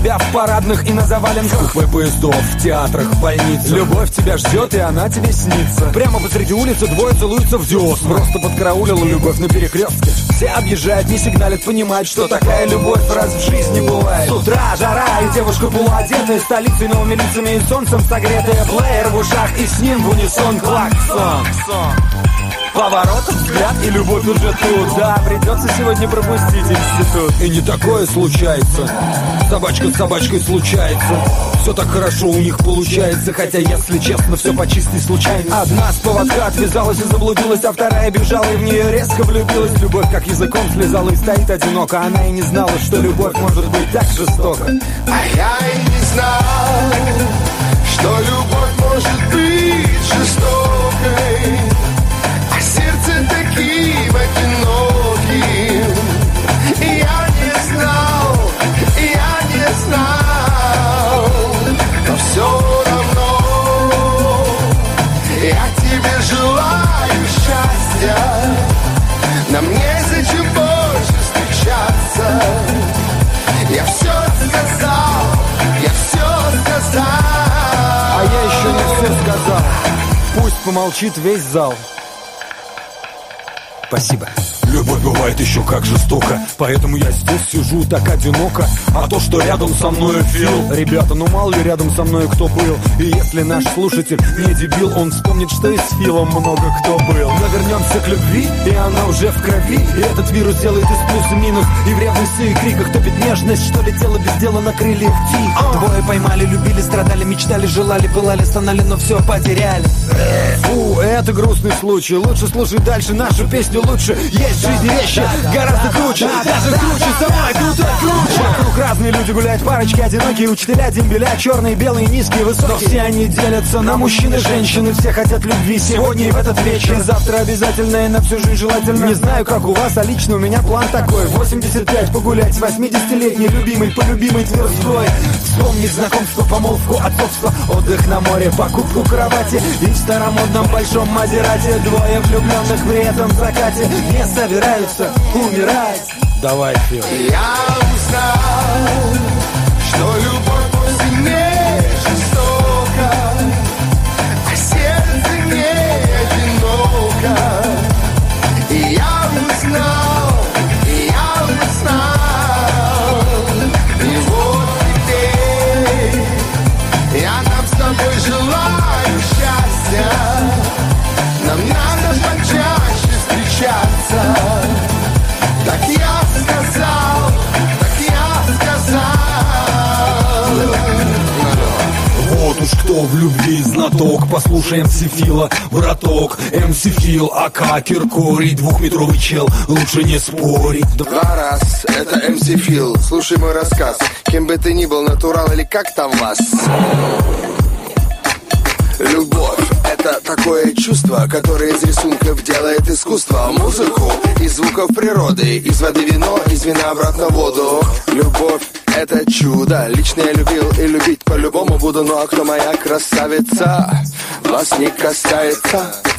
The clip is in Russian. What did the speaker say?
тебя в парадных и на заваленках, в поездов, в театрах, в больницах. Любовь тебя ждет, и она тебе снится. Прямо посреди улицы двое целуются в десна. Просто подкараулила любовь на перекрестке. Все объезжают, не сигналят, понимают, что такая любовь раз в жизни бывает. С утра жара, и девушка полуодетая, столицей, новыми лицами и солнцем согретая. Плеер в ушах, и с ним в унисон клаксон. Поворотом взгляд, и любовь уже тут. Да, придется сегодня пропустить институт. И не такое случается. Собачка с собачкой случается. Все так хорошо у них получается. Хотя, если честно, все по чистой случайности. Одна с поводка отвязалась и заблудилась, а вторая бежала и в нее резко влюбилась. Любовь как языком слезала и стоит одиноко. Она и не знала, что любовь может быть так жестока. А я и не знал, что любовь может быть жестокой. Сердце таким одиноким. Я не знал, но все равно я тебе желаю счастья. Нам незачем больше встречаться. Я все сказал. А я еще не все сказал. Пусть помолчит весь зал. Спасибо. Любовь бывает еще как жестоко, поэтому я здесь сижу так одиноко. А то, что рядом со мной Фил. Ребята, ну мало ли рядом со мной кто был. И если наш слушатель не дебил, он вспомнит, что и с Филом много кто был. Но вернемся к любви, и она уже в крови. И этот вирус делает из плюс и минус. И в ревности и криках топит нежность, что летела без дела на крыльях птиц. Двое поймали, любили, страдали, мечтали, желали, пылали, стонали, но все потеряли. Фу, это грустный случай. Лучше слушай дальше нашу песню лучше. Есть в жизни вещи гораздо круче, даже круче самой крутой круче. Вокруг разные люди гуляют, парочки одинокие, учителя, дембеля, черные, белые, низкие, высокие. Но все они делятся на мужчин и женщин, и все хотят любви сегодня и в этот вечер. И завтра обязательно, и на всю жизнь желательно. Не знаю, как у вас, а лично у меня план такой: 85 погулять с 80-летней любимой, полюбимой Тверской. Вспомнить знакомство, помолвку, отцовство, отдых на море, покупку кровати. И в старомодном большом Мазерате двое влюбленных при этом закате не собираются умирать. Давай, Фил. Я узнал, что любовь сильнее жестока, а сердце не одиноко. И я узнал, и вот теперь я нам с тобой желаю счастья. Нам надо почаще встречаться. Так я сказал. Вот уж кто в любви знаток. Послушай МС Фила, браток. МС Фил, АК Киркорий, двухметровый чел, лучше не спорить. Два раз, это МС Фил. Слушай мой рассказ. Кем бы ты ни был, натурал или как там вас. Любовь — это такое чувство, которое из рисунков делает искусство. Музыку из звуков природы, из воды вино, из вина обратно в воду. Любовь — это чудо. Лично я любил и любить по-любому буду. Ну а кто моя красавица? Вас не касается.